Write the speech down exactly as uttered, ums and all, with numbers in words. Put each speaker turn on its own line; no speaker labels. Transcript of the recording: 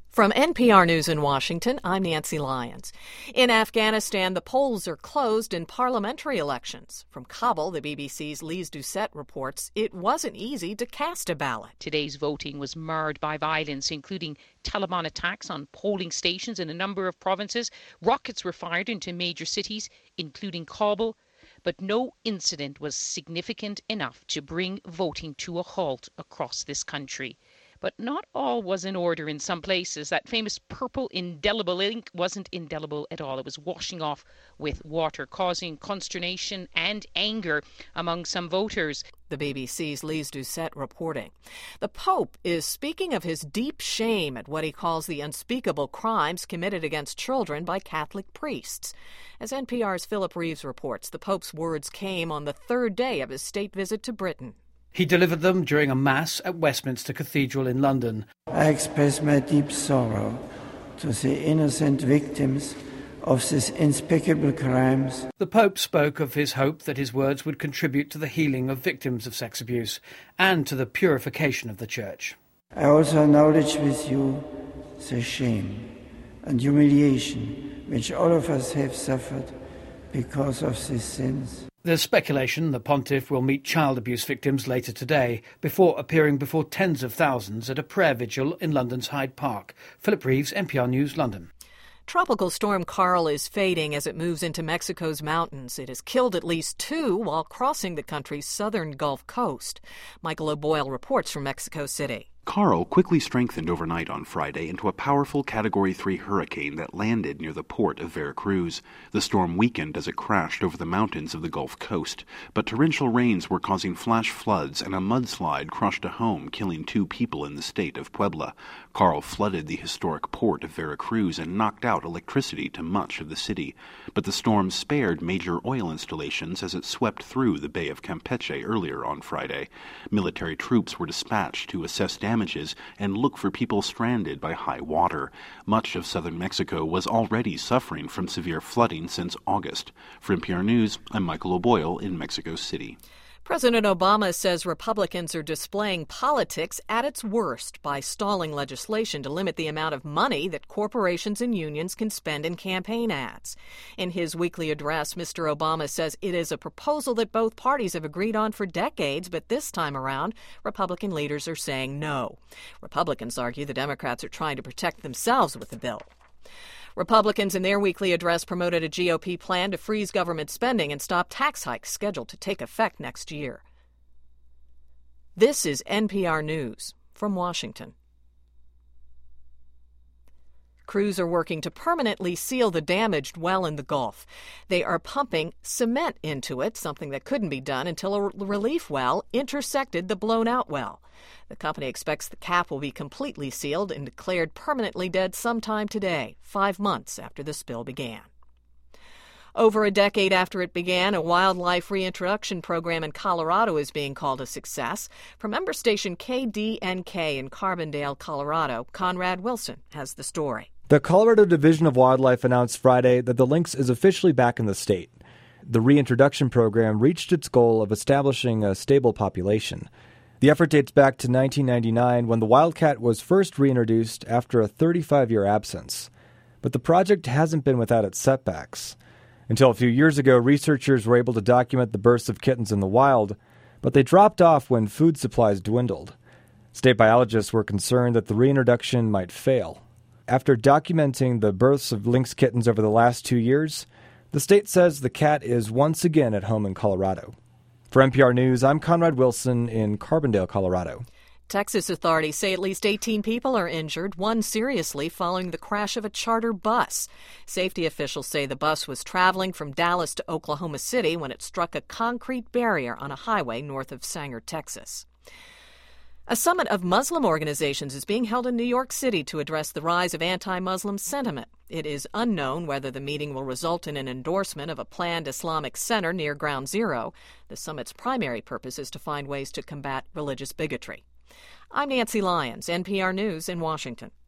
From N P R News in Washington, I'm Nancy Lyons. In Afghanistan, the polls are closed in parliamentary elections. From Kabul, the B B C's Lise Doucette reports it wasn't easy to cast a ballot.
Today's voting was marred by violence, including Taliban attacks on polling stations in a number of provinces. Rockets were fired into major cities, including Kabul, but no incident was significant enough to bring voting to a halt across this country. But not all was in order in some places. That famous purple indelible ink wasn't indelible at all. It was washing off with water, causing consternation and anger among some voters.
The B B C's Lise Doucette reporting. The Pope is speaking of his deep shame at what he calls the unspeakable crimes committed against children by Catholic priests. As N P R's Philip Reeves reports, the Pope's words came on the third day of his state visit to Britain.
He delivered them during a mass at Westminster Cathedral in London.
I express my deep sorrow to the innocent victims of these unspeakable crimes.
The Pope spoke of his hope that his words would contribute to the healing of victims of sex abuse and to the purification of the Church.
I also acknowledge with you the shame and humiliation which all of us have suffered because of these sins.
There's speculation the pontiff will meet child abuse victims later today before appearing before tens of thousands at a prayer vigil in London's Hyde Park. Philip Reeves, N P R News, London.
Tropical storm Carl is fading as it moves into Mexico's mountains. It has killed at least two while crossing the country's southern Gulf Coast. Michael O'Boyle reports from Mexico City.
Carl quickly strengthened overnight on Friday into a powerful Category three hurricane that landed near the port of Veracruz. The storm weakened as it crashed over the mountains of the Gulf Coast, but torrential rains were causing flash floods and a mudslide crushed a home, killing two people in the state of Puebla. Carl flooded the historic port of Veracruz and knocked out electricity to much of the city. But the storm spared major oil installations as it swept through the Bay of Campeche earlier on Friday. Military troops were dispatched to assess damage and look for people stranded by high water. Much of southern Mexico was already suffering from severe flooding since August. For N P R News, I'm Michael O'Boyle in Mexico City.
President Obama says Republicans are displaying politics at its worst by stalling legislation to limit the amount of money that corporations and unions can spend in campaign ads. In his weekly address, Mister Obama says it is a proposal that both parties have agreed on for decades, but this time around, Republican leaders are saying no. Republicans argue the Democrats are trying to protect themselves with the bill. Republicans in their weekly address promoted a G O P plan to freeze government spending and stop tax hikes scheduled to take effect next year. This is N P R News from Washington. Crews are working to permanently seal the damaged well in the Gulf. They are pumping cement into it, something that couldn't be done until a relief well intersected the blown-out well. The company expects the cap will be completely sealed and declared permanently dead sometime today, five months after the spill began. Over a decade after it began, a wildlife reintroduction program in Colorado is being called a success. From member station K D N K in Carbondale, Colorado, Conrad Wilson has the story.
The Colorado Division of Wildlife announced Friday that the lynx is officially back in the state. The reintroduction program reached its goal of establishing a stable population. The effort dates back to nineteen ninety-nine when the wildcat was first reintroduced after a thirty-five-year absence. But the project hasn't been without its setbacks. Until a few years ago, researchers were able to document the births of kittens in the wild, but they dropped off when food supplies dwindled. State biologists were concerned that the reintroduction might fail. After documenting the births of lynx kittens over the last two years, the state says the cat is once again at home in Colorado. For N P R News, I'm Conrad Wilson in Carbondale, Colorado.
Texas authorities say at least eighteen people are injured, one seriously, following the crash of a charter bus. Safety officials say the bus was traveling from Dallas to Oklahoma City when it struck a concrete barrier on a highway north of Sanger, Texas. A summit of Muslim organizations is being held in New York City to address the rise of anti-Muslim sentiment. It is unknown whether the meeting will result in an endorsement of a planned Islamic center near Ground Zero. The summit's primary purpose is to find ways to combat religious bigotry. I'm Nancy Lyons, N P R News in Washington.